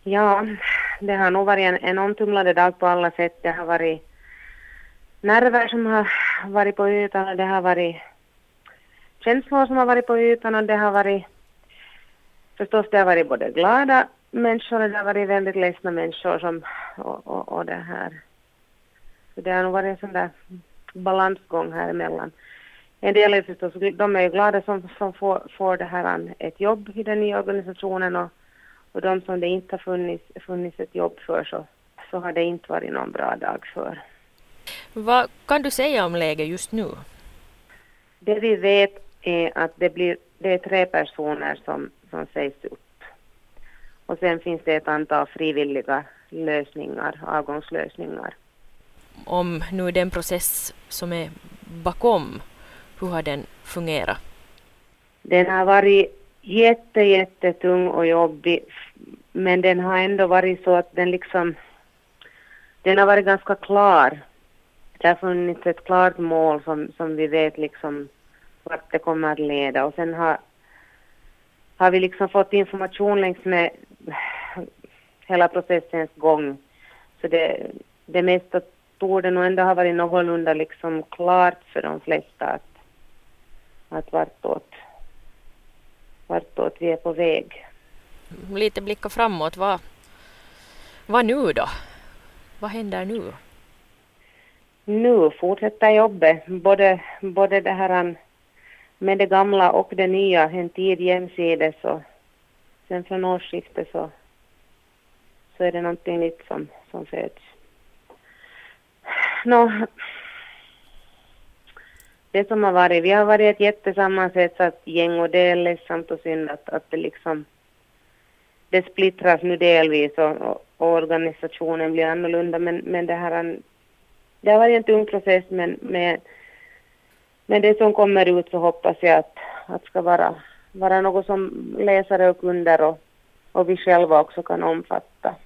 Ja, det har nog varit en omtumlande dag på alla sätt. Det har varit nerver som har varit på ytan och det har varit känslor som har varit på ytan och det har varit förstås det har varit både glada människor och det har varit väldigt ledsna människor och det här. Så det har nog varit en sån där balansgång här emellan. En del är förstås, de är ju glada som får det här ett jobb i den nya organisationen och de som det inte har funnits ett jobb för så har det inte varit någon bra dag för. Vad kan du säga om läget just nu? Det vi vet är att det är 3 personer som sägs upp. Och sen finns det ett antal frivilliga lösningar, avgångslösningar. Om nu den process som är bakom, hur har den fungerat? Den har varit jättetung och jobbig, men den har ändå varit så att den har varit ganska klar. Det har funnits ett klart mål som vi vet liksom vart det kommer att leda. Och sen har vi liksom fått information längs med hela processens gång. Så det mesta torde nog ändå ha varit någorlunda liksom klart för de flesta att vartåt vi är på väg. Lite blicka framåt. Vad nu då? Vad händer nu? Nu fortsätter jobbet. Både det här med det gamla och det nya. En tid jämsides och sen från årsskiftet så är det någonting nytt som föds. Det som har varit, vi har varit ett jättesammansatt gäng och det är ledsamt och synd att det splittras nu delvis och organisationen blir annorlunda men det har varit en tung process men det som kommer ut så hoppas jag att ska vara något som läsare och kunder och vi själva också kan omfatta.